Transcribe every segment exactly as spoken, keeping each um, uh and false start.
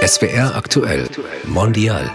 S W R aktuell Mondial.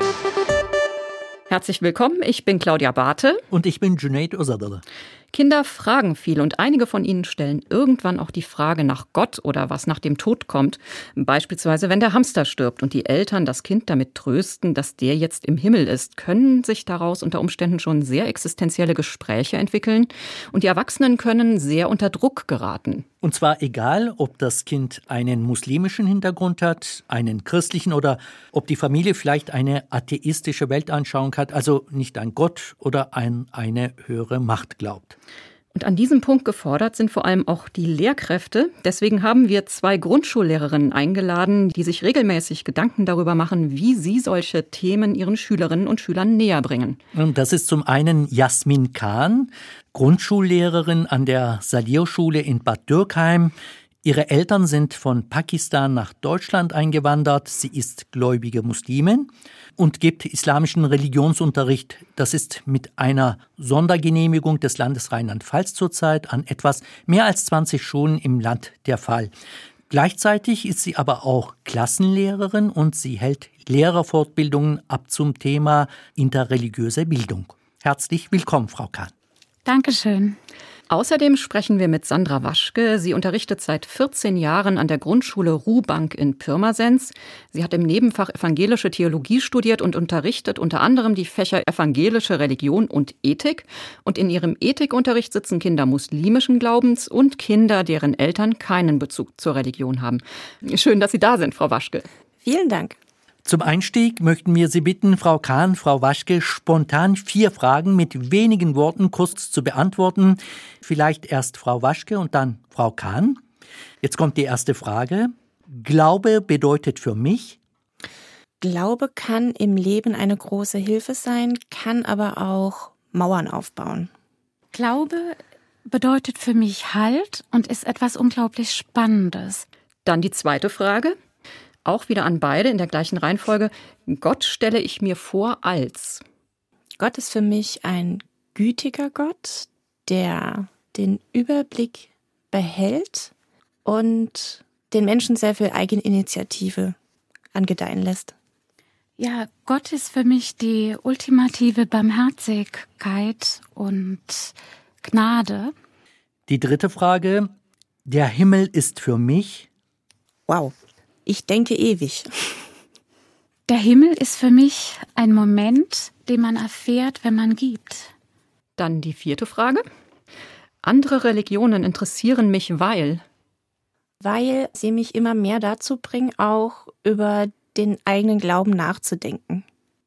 Herzlich willkommen, ich bin Claudia Barthe. Und ich bin Junaid Özadale. Kinder fragen viel und einige von ihnen stellen irgendwann auch die Frage nach Gott oder was nach dem Tod kommt. Beispielsweise, wenn der Hamster stirbt und die Eltern das Kind damit trösten, dass der jetzt im Himmel ist, können sich daraus unter Umständen schon sehr existenzielle Gespräche entwickeln und die Erwachsenen können sehr unter Druck geraten. Und zwar egal, ob das Kind einen muslimischen Hintergrund hat, einen christlichen oder ob die Familie vielleicht eine atheistische Weltanschauung hat, also nicht an Gott oder an eine höhere Macht glaubt. Und an diesem Punkt gefordert sind vor allem auch die Lehrkräfte. Deswegen haben wir zwei Grundschullehrerinnen eingeladen, die sich regelmäßig Gedanken darüber machen, wie sie solche Themen ihren Schülerinnen und Schülern näher bringen. Und das ist zum einen Jasmin Kahn, Grundschullehrerin an der Salih-Schule in Bad Dürkheim. Ihre Eltern sind von Pakistan nach Deutschland eingewandert. Sie ist gläubige Muslimin und gibt islamischen Religionsunterricht. Das ist mit einer Sondergenehmigung des Landes Rheinland-Pfalz zurzeit an etwas mehr als zwanzig Schulen im Land der Fall. Gleichzeitig ist sie aber auch Klassenlehrerin und sie hält Lehrerfortbildungen ab zum Thema interreligiöse Bildung. Herzlich willkommen, Frau Kahn. Dankeschön. Außerdem sprechen wir mit Sandra Waschke. Sie unterrichtet seit vierzehn Jahren an der Grundschule Ruhbank in Pirmasens. Sie hat im Nebenfach evangelische Theologie studiert und unterrichtet unter anderem die Fächer evangelische Religion und Ethik. Und in ihrem Ethikunterricht sitzen Kinder muslimischen Glaubens und Kinder, deren Eltern keinen Bezug zur Religion haben. Schön, dass Sie da sind, Frau Waschke. Vielen Dank. Zum Einstieg möchten wir Sie bitten, Frau Kahn, Frau Waschke, spontan vier Fragen mit wenigen Worten kurz zu beantworten. Vielleicht erst Frau Waschke und dann Frau Kahn. Jetzt kommt die erste Frage. Glaube bedeutet für mich? Glaube kann im Leben eine große Hilfe sein, kann aber auch Mauern aufbauen. Glaube bedeutet für mich Halt und ist etwas unglaublich Spannendes. Dann die zweite Frage. Auch wieder an beide in der gleichen Reihenfolge. Gott stelle ich mir vor als. Gott ist für mich ein gütiger Gott, der den Überblick behält und den Menschen sehr viel Eigeninitiative angedeihen lässt. Ja, Gott ist für mich die ultimative Barmherzigkeit und Gnade. Die dritte Frage. Der Himmel ist für mich? Wow. Ich denke ewig. Der Himmel ist für mich ein Moment, den man erfährt, wenn man gibt. Dann die vierte Frage. Andere Religionen interessieren mich, weil? Weil sie mich immer mehr dazu bringen, auch über den eigenen Glauben nachzudenken.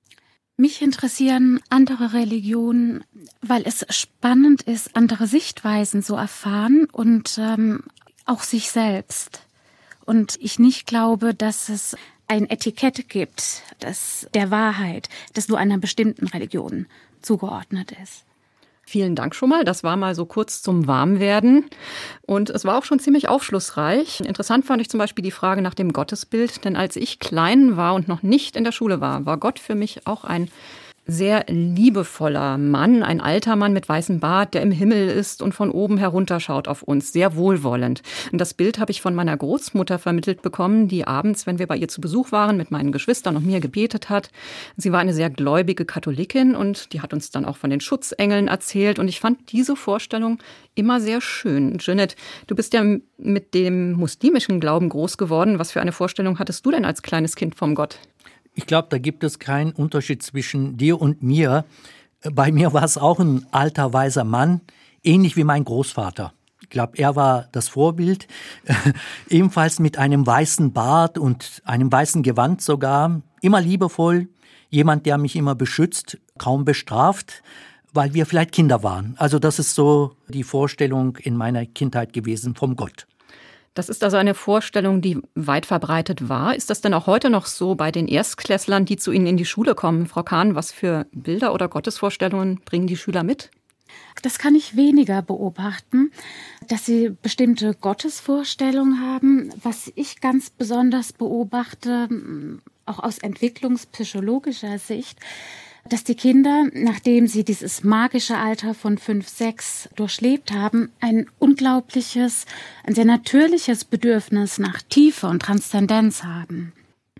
Mich interessieren andere Religionen, weil es spannend ist, andere Sichtweisen zu erfahren und ähm, auch sich selbst. Und ich nicht glaube, dass es ein Etikett gibt, das der Wahrheit, das nur einer bestimmten Religion zugeordnet ist. Vielen Dank schon mal. Das war mal so kurz zum Warmwerden. Und es war auch schon ziemlich aufschlussreich. Interessant fand ich zum Beispiel die Frage nach dem Gottesbild. Denn als ich klein war und noch nicht in der Schule war, war Gott für mich auch ein sehr liebevoller Mann, ein alter Mann mit weißem Bart, der im Himmel ist und von oben herunterschaut auf uns, sehr wohlwollend. Und das Bild habe ich von meiner Großmutter vermittelt bekommen, die abends, wenn wir bei ihr zu Besuch waren, mit meinen Geschwistern und mir gebetet hat. Sie war eine sehr gläubige Katholikin und die hat uns dann auch von den Schutzengeln erzählt. Und ich fand diese Vorstellung immer sehr schön. Jeanette, du bist ja mit dem muslimischen Glauben groß geworden. Was für eine Vorstellung hattest du denn als kleines Kind vom Gott? Ich glaube, da gibt es keinen Unterschied zwischen dir und mir. Bei mir war es auch ein alter, weiser Mann, ähnlich wie mein Großvater. Ich glaube, er war das Vorbild, ebenfalls mit einem weißen Bart und einem weißen Gewand sogar, immer liebevoll, jemand, der mich immer beschützt, kaum bestraft, weil wir vielleicht Kinder waren. Also das ist so die Vorstellung in meiner Kindheit gewesen vom Gott. Das ist also eine Vorstellung, die weit verbreitet war. Ist das denn auch heute noch so bei den Erstklässlern, die zu Ihnen in die Schule kommen? Frau Kahn, was für Bilder oder Gottesvorstellungen bringen die Schüler mit? Das kann ich weniger beobachten, dass sie bestimmte Gottesvorstellungen haben. Was ich ganz besonders beobachte, auch aus entwicklungspsychologischer Sicht, dass die Kinder, nachdem sie dieses magische Alter von fünf, sechs durchlebt haben, ein unglaubliches, ein sehr natürliches Bedürfnis nach Tiefe und Transzendenz haben.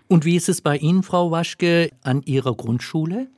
Und wie ist es bei Ihnen, Frau Waschke, an Ihrer Grundschule?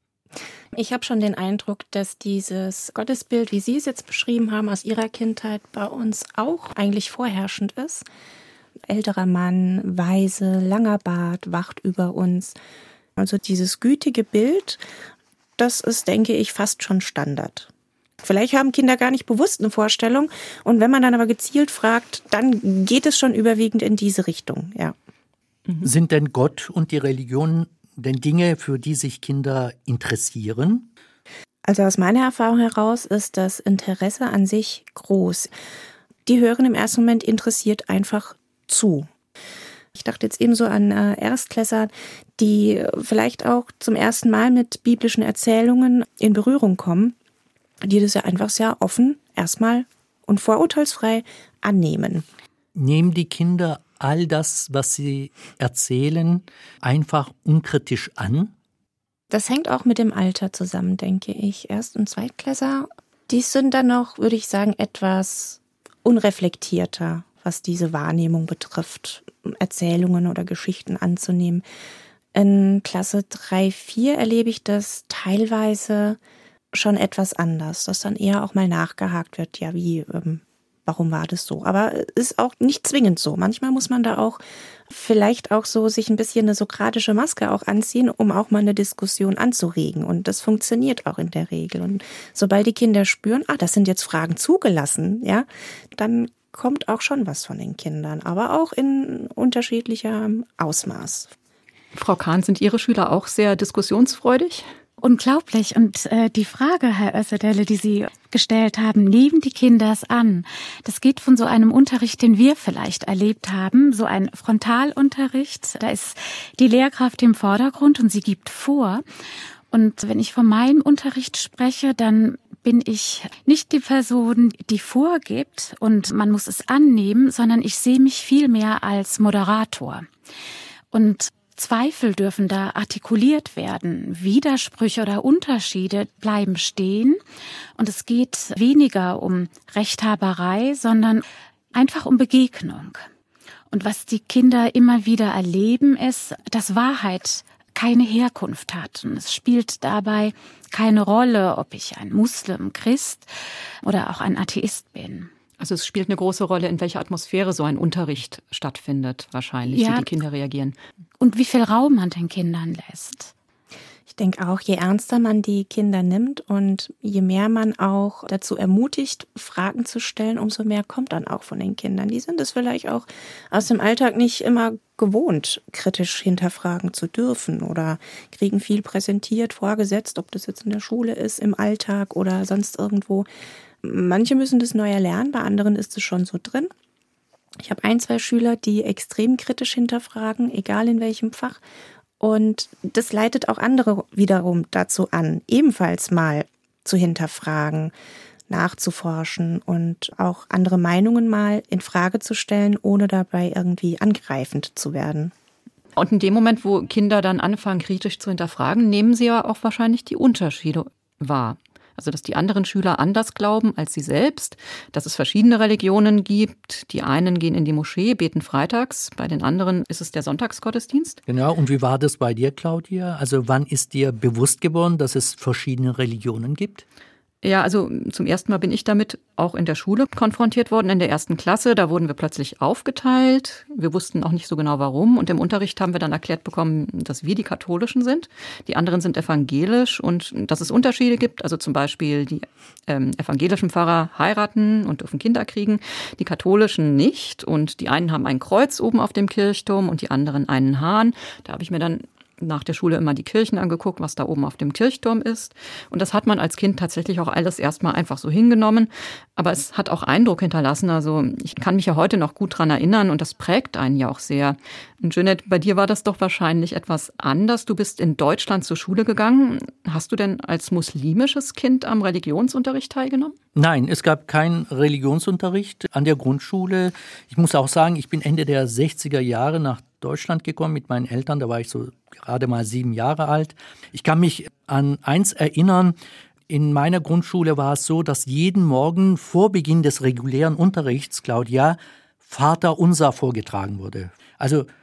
Ich habe schon den Eindruck, dass dieses Gottesbild, wie Sie es jetzt beschrieben haben, aus Ihrer Kindheit bei uns auch eigentlich vorherrschend ist. Älterer Mann, weise, langer Bart, wacht über uns. Also dieses gütige Bild, das ist, denke ich, fast schon Standard. Vielleicht haben Kinder gar nicht bewusst eine Vorstellung. Und wenn man dann aber gezielt fragt, dann geht es schon überwiegend in diese Richtung, ja. Sind denn Gott und die Religion denn Dinge, für die sich Kinder interessieren? Also aus meiner Erfahrung heraus ist das Interesse an sich groß. Die hören im ersten Moment interessiert einfach zu. Ich dachte jetzt eben so an äh, Erstklässler, die vielleicht auch zum ersten Mal mit biblischen Erzählungen in Berührung kommen, die das ja einfach sehr offen erstmal und vorurteilsfrei annehmen. Nehmen die Kinder all das, was sie erzählen, einfach unkritisch an? Das hängt auch mit dem Alter zusammen, denke ich. Erst- und Zweitklässler, die sind dann noch, würde ich sagen, etwas unreflektierter, was diese Wahrnehmung betrifft, Erzählungen oder Geschichten anzunehmen. In Klasse drei, vier erlebe ich das teilweise schon etwas anders, dass dann eher auch mal nachgehakt wird, ja, wie, ähm, warum war das so? Aber ist auch nicht zwingend so. Manchmal muss man da auch vielleicht auch so sich ein bisschen eine sokratische Maske auch anziehen, um auch mal eine Diskussion anzuregen. Und das funktioniert auch in der Regel. Und sobald die Kinder spüren, ah, das sind jetzt Fragen zugelassen, ja, dann kommt auch schon was von den Kindern, aber auch in unterschiedlichem Ausmaß. Frau Kahn, sind Ihre Schüler auch sehr diskussionsfreudig? Unglaublich. Und äh, die Frage, Herr Özdemir, die Sie gestellt haben, nehmen die Kinder es an? Das geht von so einem Unterricht, den wir vielleicht erlebt haben, so ein Frontalunterricht. Da ist die Lehrkraft im Vordergrund und sie gibt vor. Und wenn ich von meinem Unterricht spreche, dann bin ich nicht die Person, die vorgibt und man muss es annehmen, sondern ich sehe mich viel mehr als Moderator. Und Zweifel dürfen da artikuliert werden. Widersprüche oder Unterschiede bleiben stehen. Und es geht weniger um Rechthaberei, sondern einfach um Begegnung. Und was die Kinder immer wieder erleben, ist, dass Wahrheit keine Herkunft hat. Und es spielt dabei keine Rolle, ob ich ein Muslim, Christ oder auch ein Atheist bin. Also es spielt eine große Rolle, in welcher Atmosphäre so ein Unterricht stattfindet, wahrscheinlich, ja, wie die Kinder reagieren. Und wie viel Raum man den Kindern lässt. Ich denke auch, je ernster man die Kinder nimmt und je mehr man auch dazu ermutigt, Fragen zu stellen, umso mehr kommt dann auch von den Kindern. Die sind es vielleicht auch aus dem Alltag nicht immer gewohnt, kritisch hinterfragen zu dürfen oder kriegen viel präsentiert, vorgesetzt, ob das jetzt in der Schule ist, im Alltag oder sonst irgendwo. Manche müssen das neu erlernen, bei anderen ist es schon so drin. Ich habe ein, zwei Schüler, die extrem kritisch hinterfragen, egal in welchem Fach. Und das leitet auch andere wiederum dazu an, ebenfalls mal zu hinterfragen, nachzuforschen und auch andere Meinungen mal in Frage zu stellen, ohne dabei irgendwie angreifend zu werden. Und in dem Moment, wo Kinder dann anfangen, kritisch zu hinterfragen, nehmen sie ja auch wahrscheinlich die Unterschiede wahr. Also, dass die anderen Schüler anders glauben als sie selbst, dass es verschiedene Religionen gibt. Die einen gehen in die Moschee, beten freitags, bei den anderen ist es der Sonntagsgottesdienst. Genau, und wie war das bei dir, Claudia? Also wann ist dir bewusst geworden, dass es verschiedene Religionen gibt? Ja, also zum ersten Mal bin ich damit auch in der Schule konfrontiert worden, in der ersten Klasse. Da wurden wir plötzlich aufgeteilt. Wir wussten auch nicht so genau warum. Und im Unterricht haben wir dann erklärt bekommen, dass wir die Katholischen sind. Die anderen sind evangelisch und dass es Unterschiede gibt. Also zum Beispiel die ähm, evangelischen Pfarrer heiraten und dürfen Kinder kriegen, die katholischen nicht. Und die einen haben ein Kreuz oben auf dem Kirchturm und die anderen einen Hahn. Da habe ich mir dann nach der Schule immer die Kirchen angeguckt, was da oben auf dem Kirchturm ist. Und das hat man als Kind tatsächlich auch alles erstmal einfach so hingenommen. Aber es hat auch Eindruck hinterlassen. Also ich kann mich ja heute noch gut dran erinnern und das prägt einen ja auch sehr. Und Jeanette, bei dir war das doch wahrscheinlich etwas anders. Du bist in Deutschland zur Schule gegangen. Hast du denn als muslimisches Kind am Religionsunterricht teilgenommen? Nein, es gab keinen Religionsunterricht an der Grundschule. Ich muss auch sagen, ich bin Ende der sechziger Jahre nach Deutschland gekommen mit meinen Eltern. Da war ich so gerade mal sieben Jahre alt. Ich kann mich an eins erinnern. In meiner Grundschule war es so, dass jeden Morgen vor Beginn des regulären Unterrichts, Claudia, Vater unser vorgetragen wurde. Also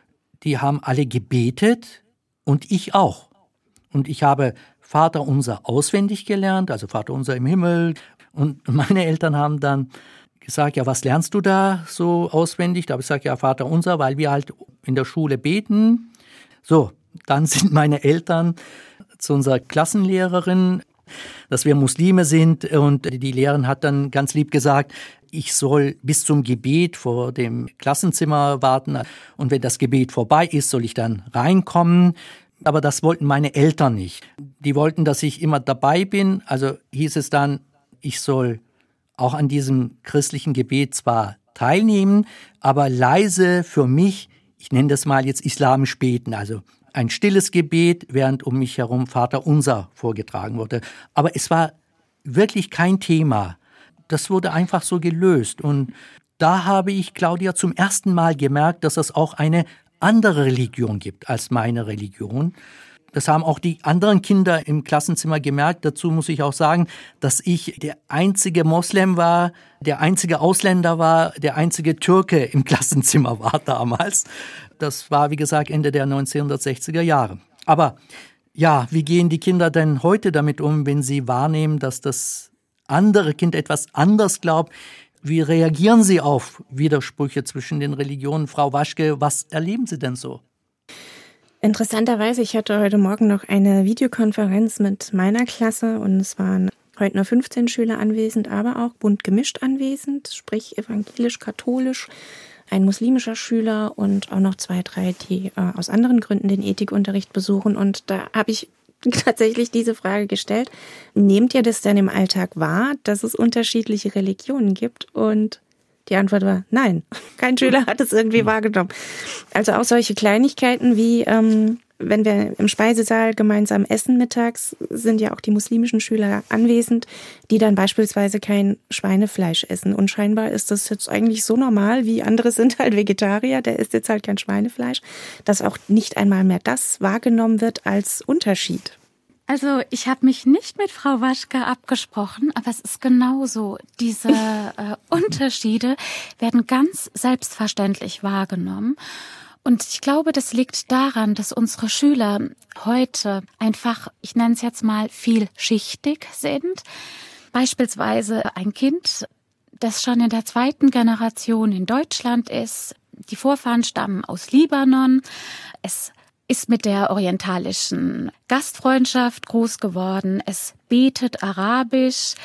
die haben alle gebetet und ich auch. Und ich habe Vater unser auswendig gelernt, also Vater unser im Himmel. Und meine Eltern haben dann gesagt, ja, was lernst du da so auswendig? Da habe ich gesagt, ja, Vater unser, weil wir halt in der Schule beten. So, dann sind meine Eltern zu unserer Klassenlehrerin, dass wir Muslime sind, und die Lehrerin hat dann ganz lieb gesagt, ich soll bis zum Gebet vor dem Klassenzimmer warten und wenn das Gebet vorbei ist, soll ich dann reinkommen. Aber das wollten meine Eltern nicht. Die wollten, dass ich immer dabei bin. Also hieß es dann, ich soll auch an diesem christlichen Gebet zwar teilnehmen, aber leise für mich, ich nenne das mal jetzt islamisch beten, also ein stilles Gebet, während um mich herum Vater unser vorgetragen wurde. Aber es war wirklich kein Thema. Das wurde einfach so gelöst. Und da habe ich, Claudia, zum ersten Mal gemerkt, dass es auch eine andere Religion gibt als meine Religion. Das haben auch die anderen Kinder im Klassenzimmer gemerkt. Dazu muss ich auch sagen, dass ich der einzige Moslem war, der einzige Ausländer war, der einzige Türke im Klassenzimmer war damals. Das war, wie gesagt, Ende der neunzehnhundertsechziger Jahre. Aber ja, wie gehen die Kinder denn heute damit um, wenn sie wahrnehmen, dass das andere Kind etwas anders glaubt? Wie reagieren Sie auf Widersprüche zwischen den Religionen? Frau Waschke, was erleben Sie denn so? Interessanterweise, ich hatte heute Morgen noch eine Videokonferenz mit meiner Klasse und es waren heute nur fünfzehn Schüler anwesend, aber auch bunt gemischt anwesend, sprich evangelisch, katholisch, ein muslimischer Schüler und auch noch zwei, drei, die äh, aus anderen Gründen den Ethikunterricht besuchen. Und da habe ich tatsächlich diese Frage gestellt, nehmt ihr das denn im Alltag wahr, dass es unterschiedliche Religionen gibt? Und die Antwort war nein, kein Schüler hat es irgendwie wahrgenommen. Also auch solche Kleinigkeiten wie, ähm, wenn wir im Speisesaal gemeinsam essen mittags, sind ja auch die muslimischen Schüler anwesend, die dann beispielsweise kein Schweinefleisch essen. Und scheinbar ist das jetzt eigentlich so normal, wie andere sind halt Vegetarier, der isst jetzt halt kein Schweinefleisch, dass auch nicht einmal mehr das wahrgenommen wird als Unterschied. Also ich habe mich nicht mit Frau Waschke abgesprochen, aber es ist genauso. Diese äh, Unterschiede werden ganz selbstverständlich wahrgenommen. Und ich glaube, das liegt daran, dass unsere Schüler heute einfach, ich nenne es jetzt mal, vielschichtig sind. Beispielsweise ein Kind, das schon in der zweiten Generation in Deutschland ist. Die Vorfahren stammen aus Libanon. Es ist mit der orientalischen Gastfreundschaft groß geworden. Es betet Arabisch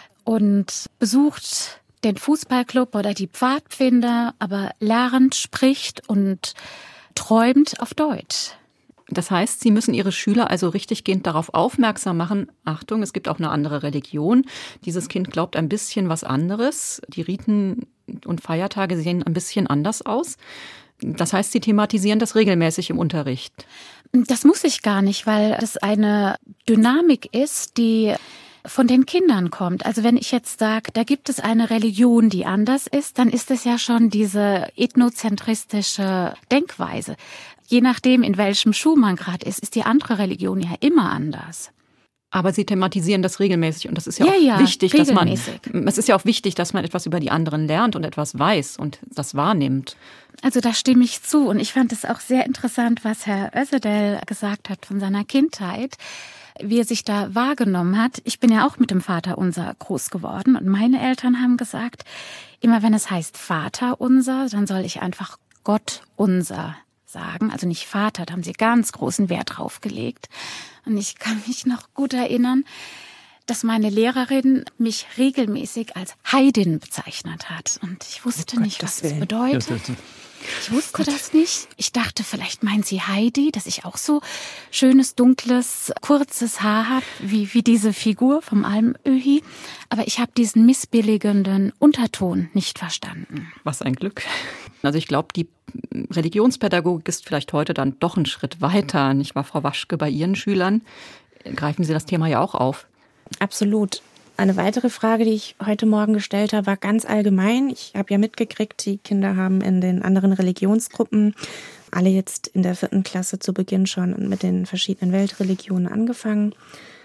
und besucht den Fußballclub oder die Pfadfinder, aber lernt, spricht und träumt auf Deutsch. Das heißt, Sie müssen Ihre Schüler also richtiggehend darauf aufmerksam machen, Achtung, es gibt auch eine andere Religion. Dieses Kind glaubt ein bisschen was anderes. Die Riten und Feiertage sehen ein bisschen anders aus. Das heißt, Sie thematisieren das regelmäßig im Unterricht? Das muss ich gar nicht, weil das eine Dynamik ist, die von den Kindern kommt. Also wenn ich jetzt sage, da gibt es eine Religion, die anders ist, dann ist es ja schon diese ethnozentristische Denkweise. Je nachdem, in welchem Schuh man gerade ist, ist die andere Religion ja immer anders. Aber Sie thematisieren das regelmäßig und das ist ja, ja auch ja, wichtig, dass man, regelmäßig. es ist ja auch wichtig, dass man etwas über die anderen lernt und etwas weiß und das wahrnimmt. Also da stimme ich zu und ich fand es auch sehr interessant, was Herr Özedel gesagt hat von seiner Kindheit, wie er sich da wahrgenommen hat. Ich bin ja auch mit dem Vater unser groß geworden und meine Eltern haben gesagt, immer wenn es heißt Vater unser, dann soll ich einfach Gott unser sagen, also nicht Vater, da haben sie ganz großen Wert drauf gelegt. Und ich kann mich noch gut erinnern, dass meine Lehrerin mich regelmäßig als Heidin bezeichnet hat. Und ich wusste oh nicht, was das bedeutet. Ja, das, das. Ich wusste Gott. das nicht. Ich dachte, vielleicht meint sie Heidi, dass ich auch so schönes, dunkles, kurzes Haar habe, wie, wie diese Figur vom Almöhi. Aber ich habe diesen missbilligenden Unterton nicht verstanden. Was ein Glück. Also ich glaube, die Religionspädagogik ist vielleicht heute dann doch einen Schritt weiter, nicht wahr, Frau Waschke, bei Ihren Schülern? Greifen Sie das Thema ja auch auf. Absolut. Eine weitere Frage, die ich heute Morgen gestellt habe, war ganz allgemein. Ich habe ja mitgekriegt, die Kinder haben in den anderen Religionsgruppen alle jetzt in der vierten Klasse zu Beginn schon mit den verschiedenen Weltreligionen angefangen.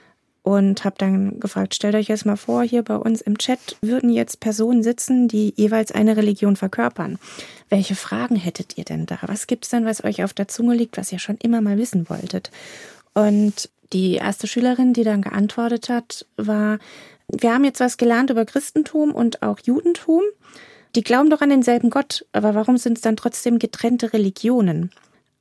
und habe dann gefragt, stellt euch jetzt mal vor, hier bei uns im Chat würden jetzt Personen sitzen, die jeweils eine Religion verkörpern. Welche Fragen hättet ihr denn da? Was gibt's denn, was euch auf der Zunge liegt, was ihr schon immer mal wissen wolltet? Und die erste Schülerin, die dann geantwortet hat, war, wir haben jetzt was gelernt über Christentum und auch Judentum. Die glauben doch an denselben Gott, aber warum sind es dann trotzdem getrennte Religionen?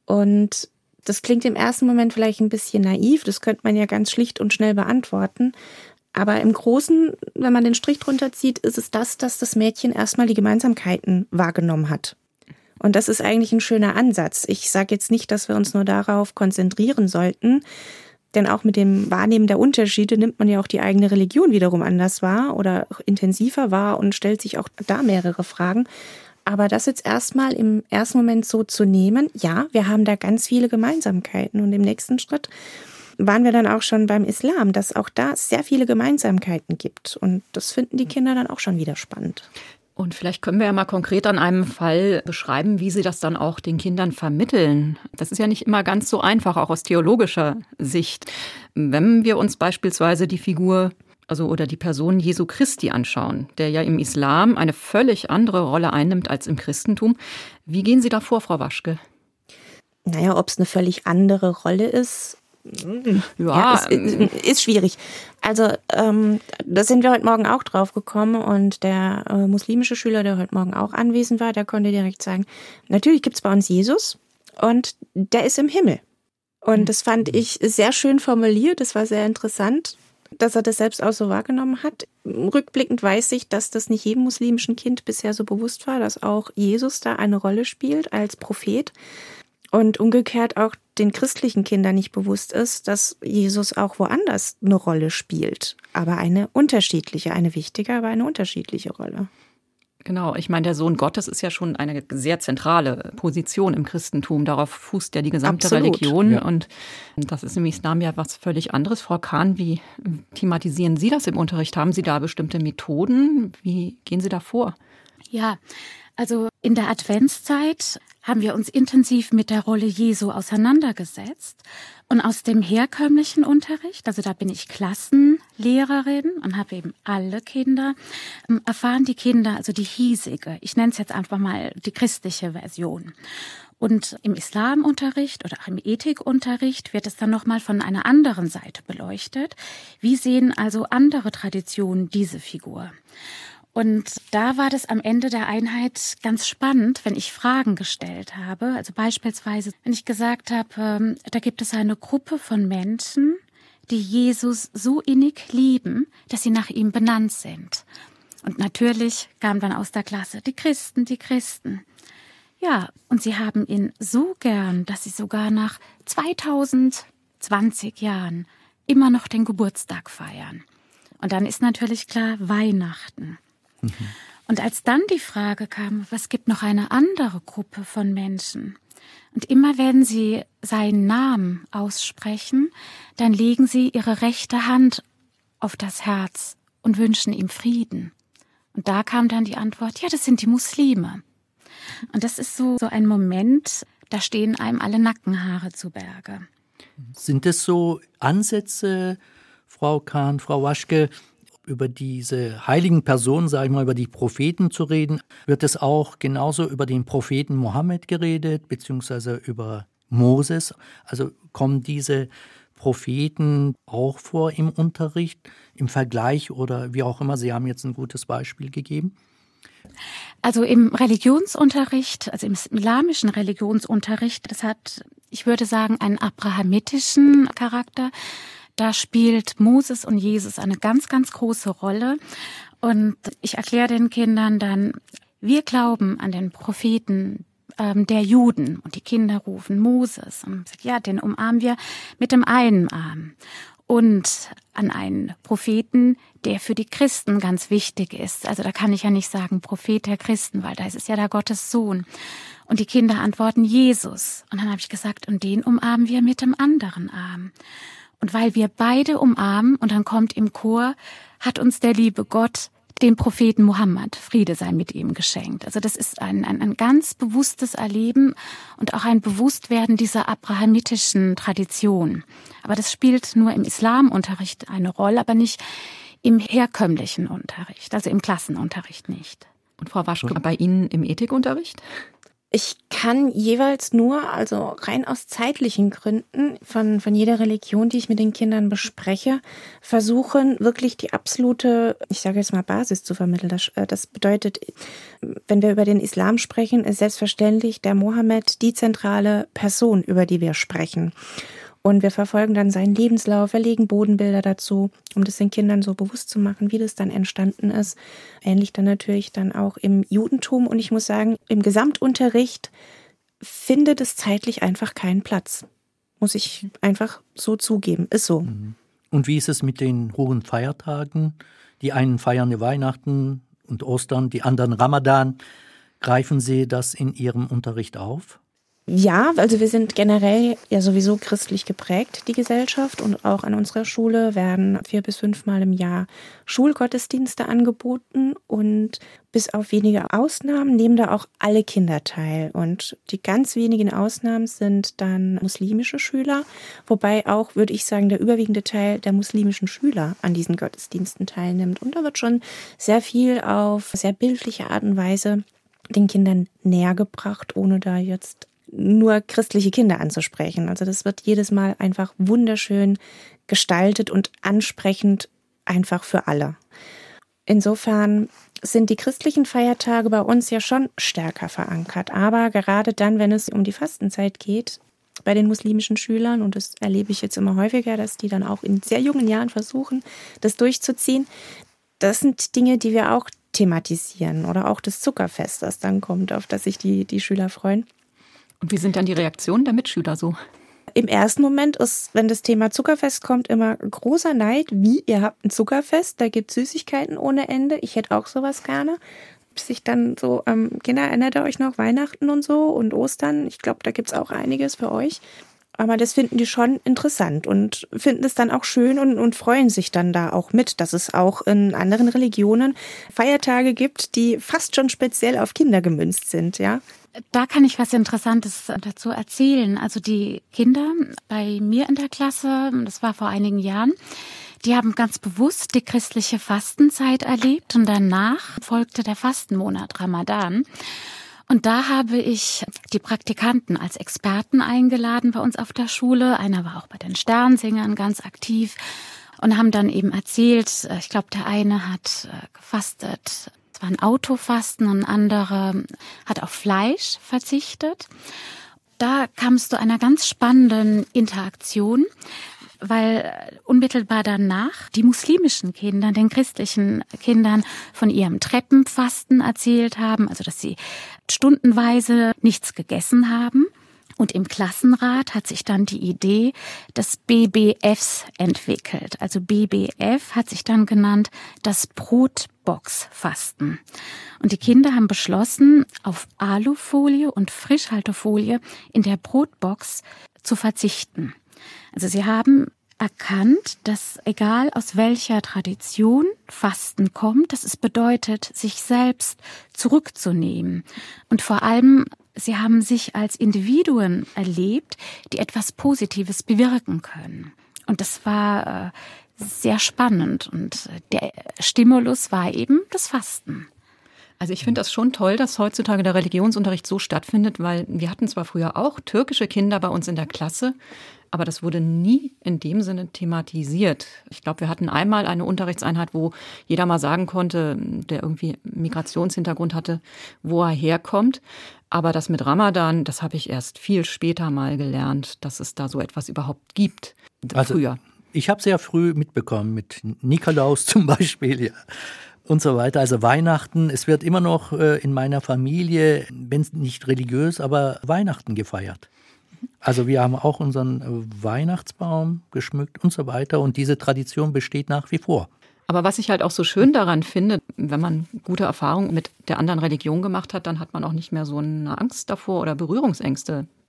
Und das klingt im ersten Moment vielleicht ein bisschen naiv, das könnte man ja ganz schlicht und schnell beantworten. Aber im Großen, wenn man den Strich drunter zieht, ist es das, dass das Mädchen erstmal die Gemeinsamkeiten wahrgenommen hat. Und das ist eigentlich ein schöner Ansatz. Ich sage jetzt nicht, dass wir uns nur darauf konzentrieren sollten, denn auch mit dem Wahrnehmen der Unterschiede nimmt man ja auch die eigene Religion wiederum anders wahr oder intensiver wahr und stellt sich auch da mehrere Fragen. Aber das jetzt erstmal im ersten Moment so zu nehmen, ja, wir haben da ganz viele Gemeinsamkeiten. Und im nächsten Schritt waren wir dann auch schon beim Islam, dass auch da sehr viele Gemeinsamkeiten gibt. Und das finden die Kinder dann auch schon wieder spannend. Und vielleicht können wir ja mal konkret an einem Fall beschreiben, wie Sie das dann auch den Kindern vermitteln. Das ist ja nicht immer ganz so einfach, auch aus theologischer Sicht. Wenn wir uns beispielsweise die Figur also oder die Person Jesu Christi anschauen, der ja im Islam eine völlig andere Rolle einnimmt als im Christentum. Wie gehen Sie da vor, Frau Waschke? Naja, ob es eine völlig andere Rolle ist, ja, ja ist, ist schwierig. Also ähm, da sind wir heute Morgen auch drauf gekommen und der äh, muslimische Schüler, der heute Morgen auch anwesend war, der konnte direkt sagen, natürlich gibt es bei uns Jesus und der ist im Himmel. Und das fand ich sehr schön formuliert, das war sehr interessant, dass er das selbst auch so wahrgenommen hat. Rückblickend weiß ich, dass das nicht jedem muslimischen Kind bisher so bewusst war, dass auch Jesus da eine Rolle spielt als Prophet und umgekehrt auch den christlichen Kindern nicht bewusst ist, dass Jesus auch woanders eine Rolle spielt, aber eine unterschiedliche, eine wichtige, aber eine unterschiedliche Rolle. Genau, ich meine, der Sohn Gottes ist ja schon eine sehr zentrale Position im Christentum. Darauf fußt ja die gesamte Absolut. Religion. Ja. Und das ist im Islam ja was völlig anderes. Frau Kahn, wie thematisieren Sie das im Unterricht? Haben Sie da bestimmte Methoden? Wie gehen Sie da vor? Ja, also in der Adventszeit haben wir uns intensiv mit der Rolle Jesu auseinandergesetzt. Und aus dem herkömmlichen Unterricht, also da bin ich Klassenlehrerin und habe eben alle Kinder, erfahren die Kinder, also die hiesige, ich nenne es jetzt einfach mal die christliche Version. Und im Islamunterricht oder auch im Ethikunterricht wird es dann nochmal von einer anderen Seite beleuchtet. Wie sehen also andere Traditionen diese Figur? Und da war das am Ende der Einheit ganz spannend, wenn ich Fragen gestellt habe. Also beispielsweise, wenn ich gesagt habe, da gibt es eine Gruppe von Menschen, die Jesus so innig lieben, dass sie nach ihm benannt sind. Und natürlich kam dann aus der Klasse die Christen, die Christen. Ja, und sie haben ihn so gern, dass sie sogar nach zweitausendzwanzig Jahren immer noch den Geburtstag feiern. Und dann ist natürlich klar Weihnachten. Mhm. Und als dann die Frage kam, was gibt noch eine andere Gruppe von Menschen? Und immer wenn sie seinen Namen aussprechen, dann legen sie ihre rechte Hand auf das Herz und wünschen ihm Frieden. Und da kam dann die Antwort, ja, das sind die Muslime. Und das ist so, so ein Moment, da stehen einem alle Nackenhaare zu Berge. Sind es so Ansätze, Frau Kahn, Frau Waschke, über diese heiligen Personen, sage ich mal, über die Propheten zu reden? Wird es auch genauso über den Propheten Mohammed geredet, beziehungsweise über Moses? Also kommen diese Propheten auch vor im Unterricht, im Vergleich oder wie auch immer? Sie haben jetzt ein gutes Beispiel gegeben. Also im Religionsunterricht, also im islamischen Religionsunterricht, das hat, ich würde sagen, einen abrahamitischen Charakter. Da spielt Moses und Jesus eine ganz, ganz große Rolle. Und ich erkläre den Kindern dann, wir glauben an den Propheten ähm, der Juden. Und die Kinder rufen Moses. Und sagen, ja, den umarmen wir mit dem einen Arm. Und an einen Propheten, der für die Christen ganz wichtig ist. Also da kann ich ja nicht sagen Prophet der Christen, weil da ist es ja der Gottes Sohn. Und die Kinder antworten Jesus. Und dann habe ich gesagt, und den umarmen wir mit dem anderen Arm. Und weil wir beide umarmen, und dann kommt im Chor, hat uns der liebe Gott den Propheten Mohammed, Friede sei mit ihm, geschenkt. Also das ist ein, ein, ein ganz bewusstes Erleben und auch ein Bewusstwerden dieser abrahamitischen Tradition. Aber das spielt nur im Islamunterricht eine Rolle, aber nicht im herkömmlichen Unterricht, also im Klassenunterricht nicht. Und Frau Waschke, bei Ihnen im Ethikunterricht? Ich kann jeweils nur, also rein aus zeitlichen Gründen, von, von jeder Religion, die ich mit den Kindern bespreche, versuchen, wirklich die absolute, ich sage jetzt mal, Basis zu vermitteln. Das, das bedeutet, wenn wir über den Islam sprechen, ist selbstverständlich der Mohammed die zentrale Person, über die wir sprechen. Und wir verfolgen dann seinen Lebenslauf, wir legen Bodenbilder dazu, um das den Kindern so bewusst zu machen, wie das dann entstanden ist. Ähnlich dann natürlich dann auch im Judentum. Und ich muss sagen, im Gesamtunterricht findet es zeitlich einfach keinen Platz. Muss ich einfach so zugeben. Ist so. Und wie ist es mit den hohen Feiertagen? Die einen feiern ja Weihnachten und Ostern, die anderen Ramadan. Greifen Sie das in Ihrem Unterricht auf? Ja, also wir sind generell ja sowieso christlich geprägt, die Gesellschaft. Und auch an unserer Schule werden vier bis fünfmal im Jahr Schulgottesdienste angeboten. Und bis auf wenige Ausnahmen nehmen da auch alle Kinder teil. Und die ganz wenigen Ausnahmen sind dann muslimische Schüler. Wobei auch, würde ich sagen, der überwiegende Teil der muslimischen Schüler an diesen Gottesdiensten teilnimmt. Und da wird schon sehr viel auf sehr bildliche Art und Weise den Kindern näher gebracht, ohne da jetzt nur christliche Kinder anzusprechen. Also das wird jedes Mal einfach wunderschön gestaltet und ansprechend einfach für alle. Insofern sind die christlichen Feiertage bei uns ja schon stärker verankert. Aber gerade dann, wenn es um die Fastenzeit geht, bei den muslimischen Schülern, und das erlebe ich jetzt immer häufiger, dass die dann auch in sehr jungen Jahren versuchen, das durchzuziehen, das sind Dinge, die wir auch thematisieren. Oder auch das Zuckerfest, das dann kommt, auf das sich die, die Schüler freuen. Und wie sind dann die Reaktionen der Mitschüler so? Im ersten Moment ist, wenn das Thema Zuckerfest kommt, immer großer Neid. Wie, ihr habt ein Zuckerfest, da gibt es Süßigkeiten ohne Ende. Ich hätte auch sowas gerne. Bis ich dann so, ähm, Kinder, erinnert ihr euch noch Weihnachten und so und Ostern? Ich glaube, da gibt es auch einiges für euch. Aber das finden die schon interessant und finden es dann auch schön und, und freuen sich dann da auch mit, dass es auch in anderen Religionen Feiertage gibt, die fast schon speziell auf Kinder gemünzt sind, ja. Da kann ich was Interessantes dazu erzählen. Also die Kinder bei mir in der Klasse, das war vor einigen Jahren, die haben ganz bewusst die christliche Fastenzeit erlebt und danach folgte der Fastenmonat Ramadan. Und da habe ich die Praktikanten als Experten eingeladen bei uns auf der Schule. Einer war auch bei den Sternsingern ganz aktiv und haben dann eben erzählt, ich glaube, der eine hat gefastet, es war ein Autofasten, und ein anderer hat auf Fleisch verzichtet. Da kam es zu einer ganz spannenden Interaktion, weil unmittelbar danach die muslimischen Kinder, den christlichen Kindern von ihrem Treppenfasten erzählt haben, also dass sie stundenweise nichts gegessen haben. Und im Klassenrat hat sich dann die Idee des B B Fs entwickelt. Also B B F hat sich dann genannt das Brotbox-Fasten. Und die Kinder haben beschlossen, auf Alufolie und Frischhaltefolie in der Brotbox zu verzichten. Also sie haben erkannt, dass egal aus welcher Tradition Fasten kommt, dass es bedeutet, sich selbst zurückzunehmen. Und vor allem, sie haben sich als Individuen erlebt, die etwas Positives bewirken können. Und das war äh, sehr spannend. Und der Stimulus war eben das Fasten. Also ich finde das schon toll, dass heutzutage der Religionsunterricht so stattfindet, weil wir hatten zwar früher auch türkische Kinder bei uns in der Klasse, aber das wurde nie in dem Sinne thematisiert. Ich glaube, wir hatten einmal eine Unterrichtseinheit, wo jeder mal sagen konnte, der irgendwie Migrationshintergrund hatte, wo er herkommt. Aber das mit Ramadan, das habe ich erst viel später mal gelernt, dass es da so etwas überhaupt gibt. Also, früher. Ich habe sehr früh mitbekommen, mit Nikolaus zum Beispiel, ja. Und so weiter. Also Weihnachten, es wird immer noch äh, in meiner Familie, wenn es nicht religiös, aber Weihnachten gefeiert. Also wir haben auch unseren äh, Weihnachtsbaum geschmückt und so weiter. Und diese Tradition besteht nach wie vor. Aber was ich halt auch so schön daran finde, wenn man gute Erfahrungen mit der anderen Religion gemacht hat, dann hat man auch nicht mehr so eine Angst davor oder Berührungsängste.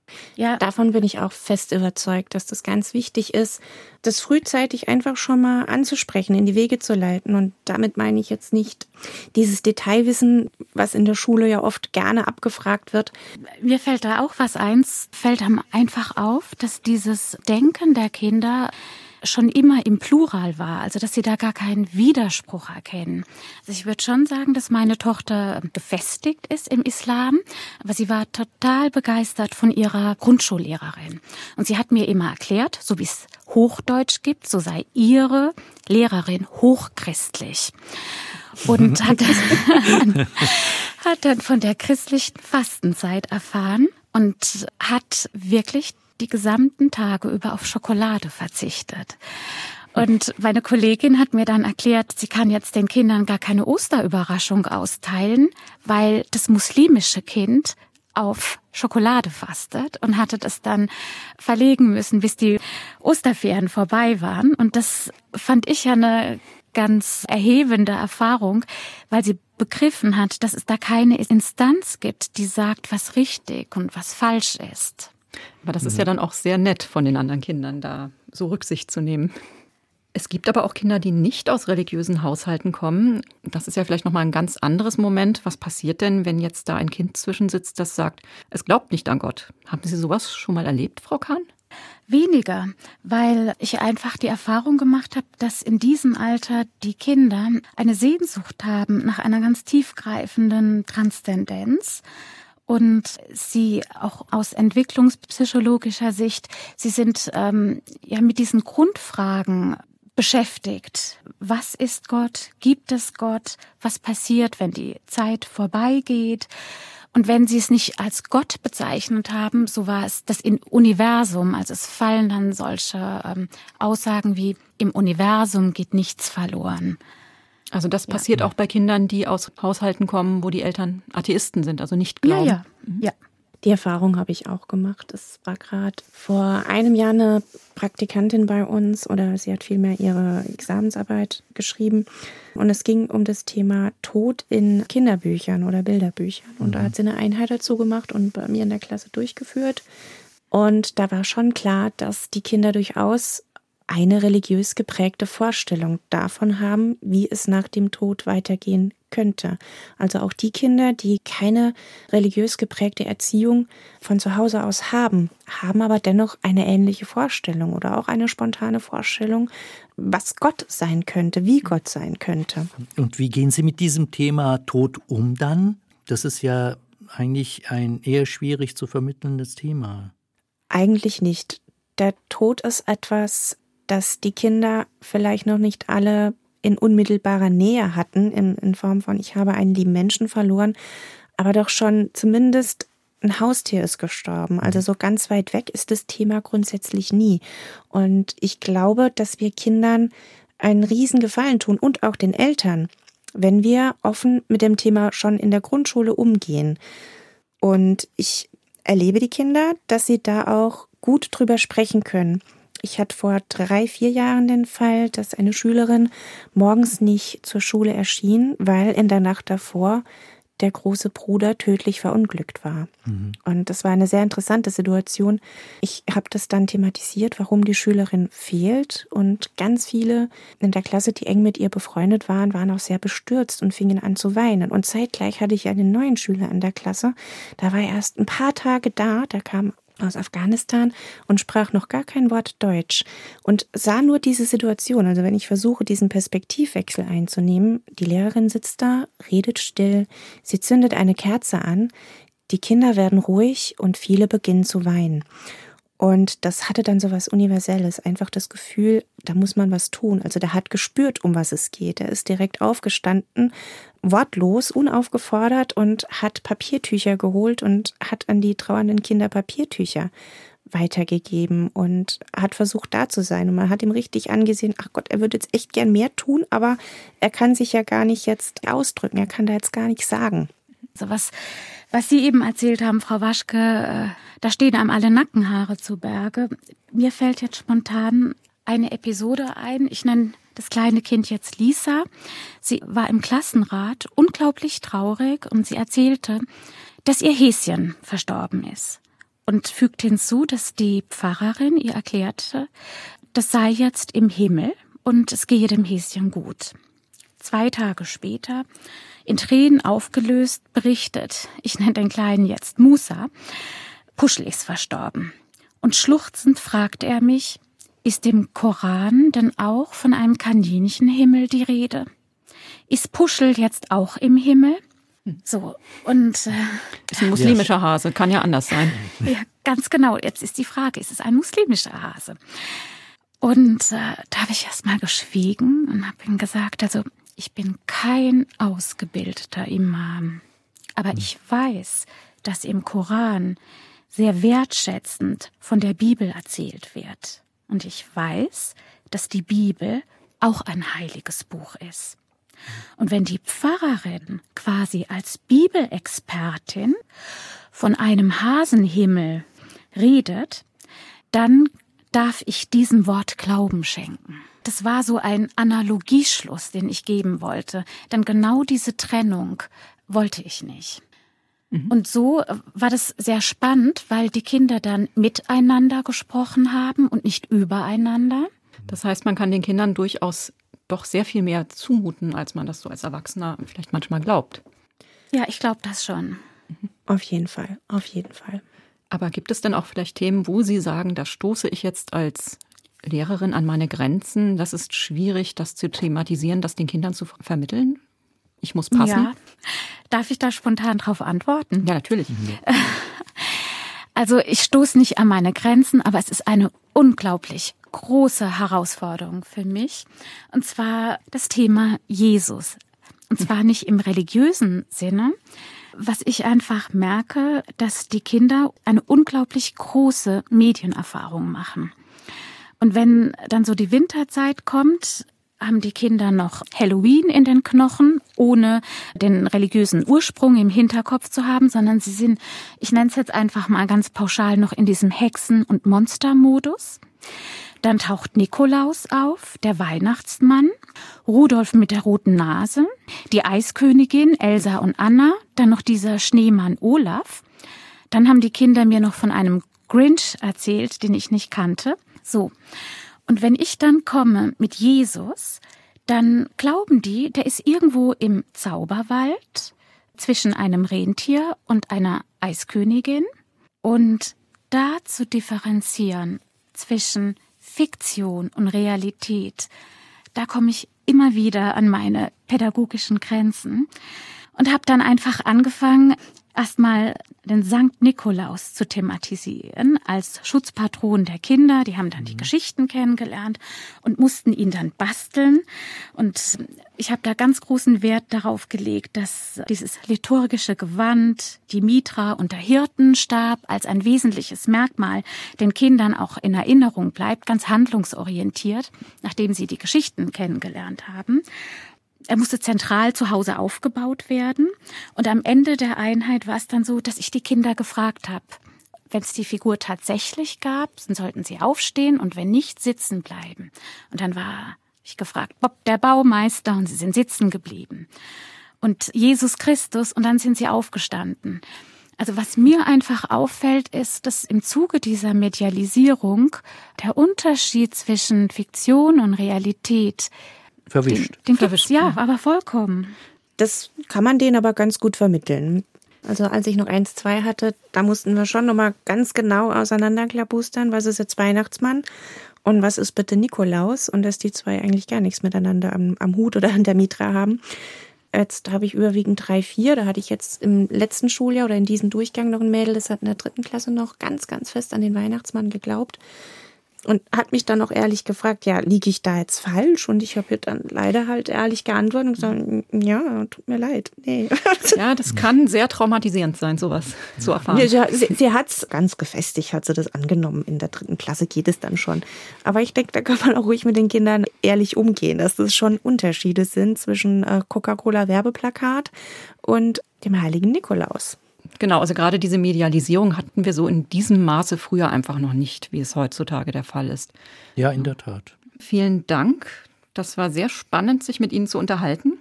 Ja, davon bin ich auch fest überzeugt, dass das ganz wichtig ist, das frühzeitig einfach schon mal anzusprechen, in die Wege zu leiten. Und damit meine ich jetzt nicht dieses Detailwissen, was in der Schule ja oft gerne abgefragt wird. Mir fällt da auch was ein, fällt einem einfach auf, dass dieses Denken der Kinder schon immer im Plural war, also dass sie da gar keinen Widerspruch erkennen. Also ich würde schon sagen, dass meine Tochter gefestigt ist im Islam, aber sie war total begeistert von ihrer Grundschullehrerin. Und sie hat mir immer erklärt, so wie es Hochdeutsch gibt, so sei ihre Lehrerin hochchristlich. Und hat dann, hat dann von der christlichen Fastenzeit erfahren und hat wirklich die gesamten Tage über auf Schokolade verzichtet. Und meine Kollegin hat mir dann erklärt, sie kann jetzt den Kindern gar keine Osterüberraschung austeilen, weil das muslimische Kind auf Schokolade fastet und hatte das dann verlegen müssen, bis die Osterferien vorbei waren. Und das fand ich ja eine ganz erhebende Erfahrung, weil sie begriffen hat, dass es da keine Instanz gibt, die sagt, was richtig und was falsch ist. Aber das ist ja dann auch sehr nett von den anderen Kindern, da so Rücksicht zu nehmen. Es gibt aber auch Kinder, die nicht aus religiösen Haushalten kommen. Das ist ja vielleicht nochmal ein ganz anderes Moment. Was passiert denn, wenn jetzt da ein Kind zwischensitzt, das sagt, es glaubt nicht an Gott? Haben Sie sowas schon mal erlebt, Frau Kahn? Weniger, weil ich einfach die Erfahrung gemacht habe, dass in diesem Alter die Kinder eine Sehnsucht haben nach einer ganz tiefgreifenden Transzendenz. Und sie auch aus entwicklungspsychologischer Sicht, sie sind ähm, ja mit diesen Grundfragen beschäftigt. Was ist Gott? Gibt es Gott? Was passiert, wenn die Zeit vorbeigeht? Und wenn sie es nicht als Gott bezeichnet haben, so war es das Universum. Also es fallen dann solche ähm, Aussagen wie, im Universum geht nichts verloren. Also das passiert ja auch bei Kindern, die aus Haushalten kommen, wo die Eltern Atheisten sind, also nicht glauben. Ja, ja, ja. Die Erfahrung habe ich auch gemacht. Es war gerade vor einem Jahr eine Praktikantin bei uns, oder sie hat vielmehr ihre Examensarbeit geschrieben. Und es ging um das Thema Tod in Kinderbüchern oder Bilderbüchern. Und da hat sie eine Einheit dazu gemacht und bei mir in der Klasse durchgeführt. Und da war schon klar, dass die Kinder durchaus eine religiös geprägte Vorstellung davon haben, wie es nach dem Tod weitergehen könnte. Also auch die Kinder, die keine religiös geprägte Erziehung von zu Hause aus haben, haben aber dennoch eine ähnliche Vorstellung oder auch eine spontane Vorstellung, was Gott sein könnte, wie Gott sein könnte. Und wie gehen Sie mit diesem Thema Tod um dann? Das ist ja eigentlich ein eher schwierig zu vermittelndes Thema. Eigentlich nicht. Der Tod ist etwas, dass die Kinder vielleicht noch nicht alle in unmittelbarer Nähe hatten, in, in Form von, ich habe einen lieben Menschen verloren, aber doch schon zumindest ein Haustier ist gestorben. Also so ganz weit weg ist das Thema grundsätzlich nie. Und ich glaube, dass wir Kindern einen riesen Gefallen tun und auch den Eltern, wenn wir offen mit dem Thema schon in der Grundschule umgehen. Und ich erlebe die Kinder, dass sie da auch gut drüber sprechen können. Ich hatte vor drei, vier Jahren den Fall, dass eine Schülerin morgens nicht zur Schule erschien, weil in der Nacht davor der große Bruder tödlich verunglückt war. Mhm. Und das war eine sehr interessante Situation. Ich habe das dann thematisiert, warum die Schülerin fehlt. Und ganz viele in der Klasse, die eng mit ihr befreundet waren, waren auch sehr bestürzt und fingen an zu weinen. Und zeitgleich hatte ich einen neuen Schüler in der Klasse. Da war er erst ein paar Tage da, da kam aus Afghanistan und sprach noch gar kein Wort Deutsch und sah nur diese Situation. Also wenn ich versuche, diesen Perspektivwechsel einzunehmen, die Lehrerin sitzt da, redet still, sie zündet eine Kerze an, die Kinder werden ruhig und viele beginnen zu weinen. Und das hatte dann so was Universelles, einfach das Gefühl, da muss man was tun. Also der hat gespürt, um was es geht. Er ist direkt aufgestanden, wortlos, unaufgefordert und hat Papiertücher geholt und hat an die trauernden Kinder Papiertücher weitergegeben und hat versucht, da zu sein. Und man hat ihm richtig angesehen, ach Gott, er würde jetzt echt gern mehr tun, aber er kann sich ja gar nicht jetzt ausdrücken, er kann da jetzt gar nichts sagen. Also was, was Sie eben erzählt haben, Frau Waschke, da stehen einem alle Nackenhaare zu Berge. Mir fällt jetzt spontan eine Episode ein. Ich nenne das kleine Kind jetzt Lisa. Sie war im Klassenrat unglaublich traurig und sie erzählte, dass ihr Häschen verstorben ist. und fügt hinzu, dass die Pfarrerin ihr erklärte, das sei jetzt im Himmel und es gehe dem Häschen gut. Zwei Tage später, in Tränen aufgelöst, berichtet, ich nenne den Kleinen jetzt Musa, Puschel ist verstorben. Und schluchzend fragt er mich, ist im Koran denn auch von einem Kaninchenhimmel die Rede? Ist Puschel jetzt auch im Himmel? So, und äh, ist ein muslimischer Hase, kann ja anders sein. Ja, ganz genau. Jetzt ist die Frage, ist es ein muslimischer Hase? Und äh, da habe ich erst mal geschwiegen und habe ihm gesagt, also ich bin kein ausgebildeter Imam, aber ich weiß, dass im Koran sehr wertschätzend von der Bibel erzählt wird. Und ich weiß, dass die Bibel auch ein heiliges Buch ist. Und wenn die Pfarrerin quasi als Bibelexpertin von einem Hasenhimmel redet, dann darf ich diesem Wort Glauben schenken. Das war so ein Analogieschluss, den ich geben wollte. Denn genau diese Trennung wollte ich nicht. Mhm. Und so war das sehr spannend, weil die Kinder dann miteinander gesprochen haben und nicht übereinander. Das heißt, man kann den Kindern durchaus doch sehr viel mehr zumuten, als man das so als Erwachsener vielleicht manchmal glaubt. Ja, ich glaube das schon. Mhm. Auf jeden Fall, auf jeden Fall. Aber gibt es denn auch vielleicht Themen, wo Sie sagen, da stoße ich jetzt als Lehrerin an meine Grenzen? Das ist schwierig, das zu thematisieren, das den Kindern zu vermitteln? Ich muss passen. Ja. Darf ich da spontan drauf antworten? Ja, natürlich. Also ich stoße nicht an meine Grenzen, aber es ist eine unglaublich große Herausforderung für mich. Und zwar das Thema Jesus. Und zwar nicht im religiösen Sinne. Was ich einfach merke, dass die Kinder eine unglaublich große Medienerfahrung machen. Und wenn dann so die Winterzeit kommt, haben die Kinder noch Halloween in den Knochen, ohne den religiösen Ursprung im Hinterkopf zu haben, sondern sie sind, ich nenne es jetzt einfach mal ganz pauschal, noch in diesem Hexen- und Monstermodus. Dann taucht Nikolaus auf, der Weihnachtsmann, Rudolf mit der roten Nase, die Eiskönigin Elsa und Anna, dann noch dieser Schneemann Olaf. Dann haben die Kinder mir noch von einem Grinch erzählt, den ich nicht kannte. So. Und wenn ich dann komme mit Jesus, dann glauben die, der ist irgendwo im Zauberwald zwischen einem Rentier und einer Eiskönigin. Und da zu differenzieren zwischen Fiktion und Realität, da komme ich immer wieder an meine pädagogischen Grenzen und habe dann einfach angefangen, erstmal den Sankt Nikolaus zu thematisieren als Schutzpatron der Kinder. Die haben dann die Geschichten kennengelernt und mussten ihn dann basteln. Und ich habe da ganz großen Wert darauf gelegt, dass dieses liturgische Gewand, die Mitra und der Hirtenstab als ein wesentliches Merkmal den Kindern auch in Erinnerung bleibt, ganz handlungsorientiert, nachdem sie die Geschichten kennengelernt haben. Er musste zentral zu Hause aufgebaut werden. Und am Ende der Einheit war es dann so, dass ich die Kinder gefragt habe, wenn es die Figur tatsächlich gab, dann sollten sie aufstehen und wenn nicht, sitzen bleiben. Und dann war ich gefragt, Bob der Baumeister, und sie sind sitzen geblieben. Und Jesus Christus, und dann sind sie aufgestanden. Also was mir einfach auffällt, ist, dass im Zuge dieser Medialisierung der Unterschied zwischen Fiktion und Realität verwischt. Den, den verwischt, ja, aber vollkommen. Das kann man denen aber ganz gut vermitteln. Also als ich noch eins, zwei hatte, da mussten wir schon nochmal ganz genau auseinanderklabustern, was ist jetzt Weihnachtsmann und was ist bitte Nikolaus, und dass die zwei eigentlich gar nichts miteinander am, am Hut oder an der Mitra haben. Jetzt habe ich überwiegend drei, vier. Da hatte ich jetzt im letzten Schuljahr oder in diesem Durchgang noch ein Mädel, das hat in der dritten Klasse noch ganz, ganz fest an den Weihnachtsmann geglaubt. Und hat mich dann auch ehrlich gefragt, ja, liege ich da jetzt falsch? Und ich habe ihr dann leider halt ehrlich geantwortet und gesagt, ja, tut mir leid. Nee. Ja, das kann sehr traumatisierend sein, sowas zu erfahren. Ja, sie sie hat es ganz gefestigt, hat sie das angenommen. In der dritten Klasse geht es dann schon. Aber ich denke, da kann man auch ruhig mit den Kindern ehrlich umgehen, dass das schon Unterschiede sind zwischen Coca-Cola-Werbeplakat und dem heiligen Nikolaus. Genau, also gerade diese Medialisierung hatten wir so in diesem Maße früher einfach noch nicht, wie es heutzutage der Fall ist. Ja, in der Tat. Vielen Dank. Das war sehr spannend, sich mit Ihnen zu unterhalten.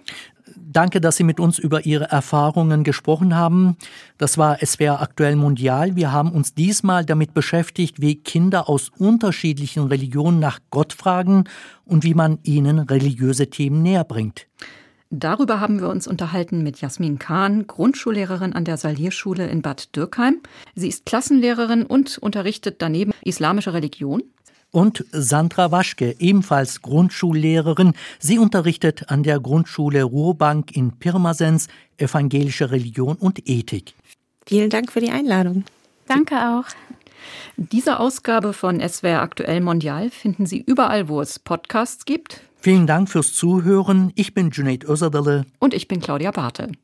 Danke, dass Sie mit uns über Ihre Erfahrungen gesprochen haben. Das war S W R Aktuell Mondial. Wir haben uns diesmal damit beschäftigt, wie Kinder aus unterschiedlichen Religionen nach Gott fragen und wie man ihnen religiöse Themen näher bringt. Darüber haben wir uns unterhalten mit Jasmin Kahn, Grundschullehrerin an der Salierschule in Bad Dürkheim. Sie ist Klassenlehrerin und unterrichtet daneben islamische Religion. Und Sandra Waschke, ebenfalls Grundschullehrerin. Sie unterrichtet an der Grundschule Ruhrbank in Pirmasens evangelische Religion und Ethik. Vielen Dank für die Einladung. Danke auch. Diese Ausgabe von S W R Aktuell Mondial finden Sie überall, wo es Podcasts gibt. Vielen Dank fürs Zuhören. Ich bin Cüneyt Özdemir. Und ich bin Claudia Bartel.